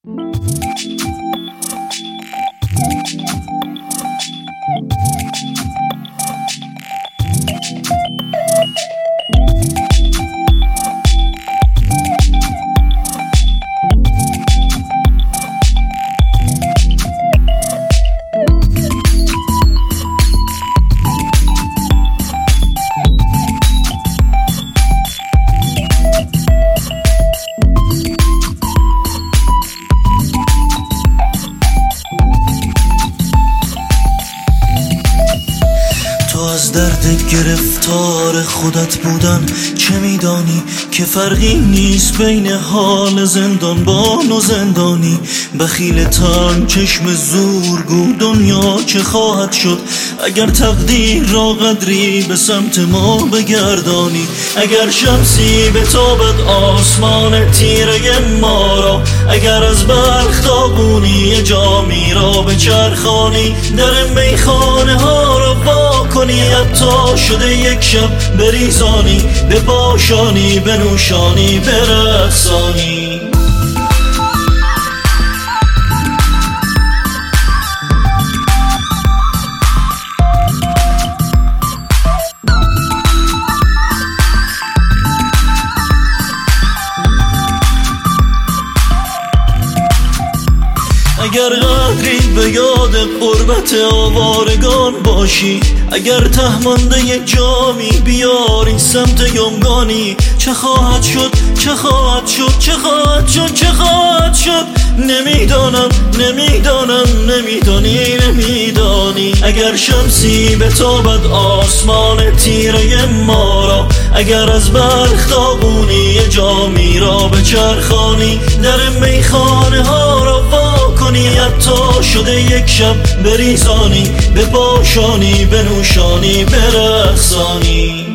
از درد گرفتار خودت بودن چه میدانی که فرقی نیست بین حال زندانبان و زندانی. بخیل تن چشم زورگو دنیا چه خواهد شد اگر تقدیر را قدری به سمت ما بگردانی. اگر شمسی بتابد آسمان تیره ما را، اگر از بلخ داغونی جامی را بچرخانی، در میخانه ها را وا کنی، حتی شده یک شب بریزانی، بپاشانی، بنوشانی، برقصانی. اگر قدری به یاد قربت آوارگان باشی، اگر تهمانده جامی بیاری سمت یمگانی، چه خواهد شد، چه خواهد شد، چه خواهد شد، چه خواهد شد؟ نمیدانم، نمیدانم، نمیدانی، نمیدانی. اگر شمسی بتابد آسمان تیره ما را، اگر از بلخ داغونی جامی را بچرخانی، در میخانه ها را وا کنی، حتی شده یک شب بریزانی، بپاشانی، بنوشانی، برقصانی.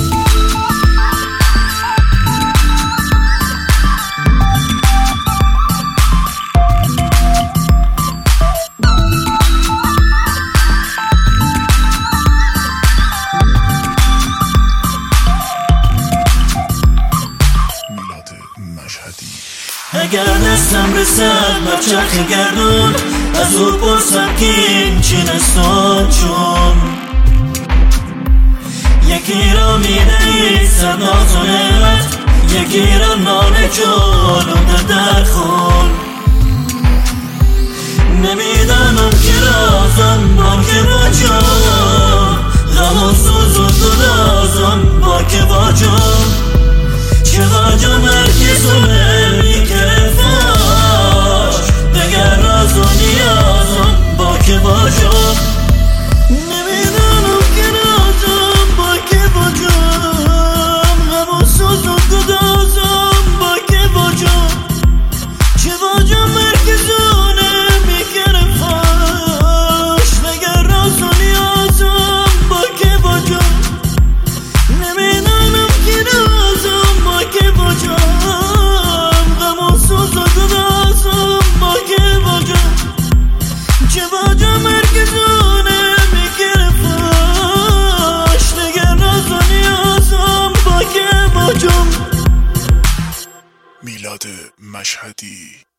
اگر دستم رسد بر چرخ گردون، از او پرسم که این چینستان چون یکی را میدهید صد ناز و نعمت، یکی را نان جالوده در خون. نمیدانم که رازم با که با جان، غم و سوز و گدازم با که با جان، چه واجم هرگز و نمی گرفتاش، دگر راز و نیازم با که با جان. نمیدانم که رازم با که با جان، غم و سوز و گدازم با که با جان، چه واجم هرگز و نمی گرفتاش، دگر راز و نیازم با که با جان. نمیدانم که رازم با که با جان، غم و سوز و گدازم با که با جان، چه واجم هرگز و نمی گرفتاش، دگر راز و نیازم با که با جان. میلاد مشهدی.